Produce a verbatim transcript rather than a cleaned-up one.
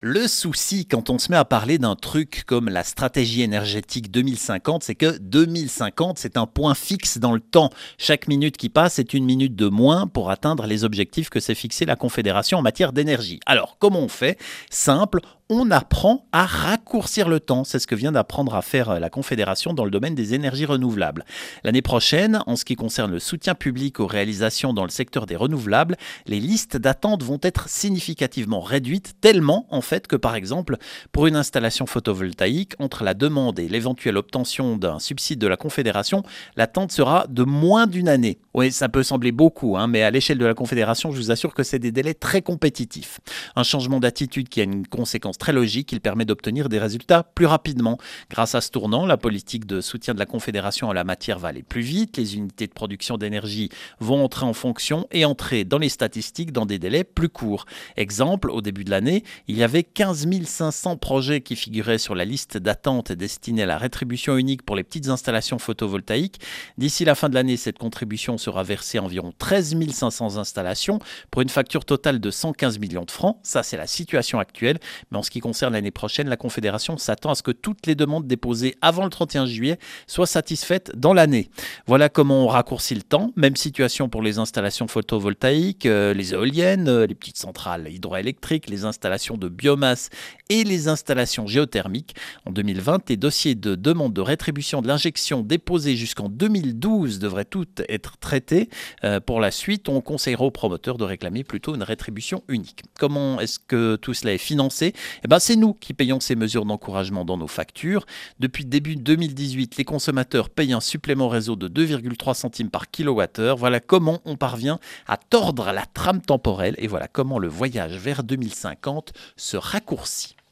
Le souci, quand on se met à parler d'un truc comme la stratégie énergétique deux mille cinquante, c'est que deux mille cinquante, c'est un point fixe dans le temps. Chaque minute qui passe est une minute de moins pour atteindre les objectifs que s'est fixé la Confédération en matière d'énergie. Alors, comment on fait? Simple, on apprend à raccourcir le temps. C'est ce que vient d'apprendre à faire la Confédération dans le domaine des énergies renouvelables. L'année prochaine, en ce qui concerne le soutien public aux réalisations dans le secteur des renouvelables, les listes d'attente vont être significativement réduites, tellement en fait que par exemple, pour une installation photovoltaïque, entre la demande et l'éventuelle obtention d'un subside de la Confédération, l'attente sera de moins d'une année. Oui, ça peut sembler beaucoup, hein, mais à l'échelle de la Confédération, je vous assure que c'est des délais très compétitifs. Un changement d'attitude qui a une conséquence très logique, il permet d'obtenir des résultats plus rapidement. Grâce à ce tournant, la politique de soutien de la Confédération en la matière va aller plus vite, les unités de production d'énergie vont entrer en fonction et entrer dans les statistiques dans des délais plus courts. Exemple, au début de l'année, il y avait quinze mille cinq cents projets qui figuraient sur la liste d'attente destinée à la rétribution unique pour les petites installations photovoltaïques. D'ici la fin de l'année, cette contribution sera versée à environ treize mille cinq cents installations pour une facture totale de cent quinze millions de francs. Ça, c'est la situation actuelle. Mais en ce qui concerne l'année prochaine, la Confédération s'attend à ce que toutes les demandes déposées avant le trente et un juillet soient satisfaites dans l'année. Voilà comment on raccourcit le temps. Même situation pour les installations photovoltaïques, euh, les éoliennes, euh, les petites centrales hydroélectriques, les installations de biomasse et les installations géothermiques. En deux mille vingt, les dossiers de demande de rétribution de l'injection déposés jusqu'en deux mille douze devraient tous être traités. Euh, pour la suite, on conseillera aux promoteurs de réclamer plutôt une rétribution unique. Comment est-ce que tout cela est financé? Eh ben, c'est nous qui payons ces mesures d'encouragement dans nos factures. Depuis début deux mille dix-huit, les consommateurs payent un supplément réseau de deux virgule trois centimes par kilowattheure. Voilà comment on parvient à tordre la trame temporelle et voilà comment le voyage vers deux mille cinquante se raccourcit.